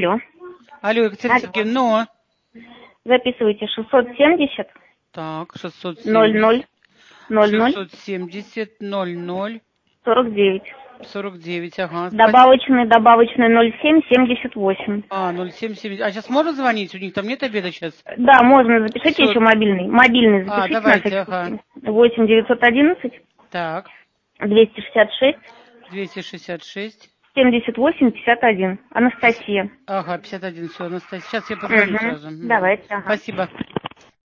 Алло. Алло, Екатерина Сергеевна, Записывайте 670 Так, 00 00 670 00 49. 49, ага. Добавочный 07 78. 0770. А сейчас можно звонить? У них там нет обеда сейчас? Да, можно, запишите Всё. еще мобильный. Мобильный запишите на Давайте, всякий ага. случай. 8 911 Так, 266 266. 78 51. Анастасия. Ага, 51, все, Анастасия. Сейчас я позвоню сразу. Давайте, ага. Спасибо.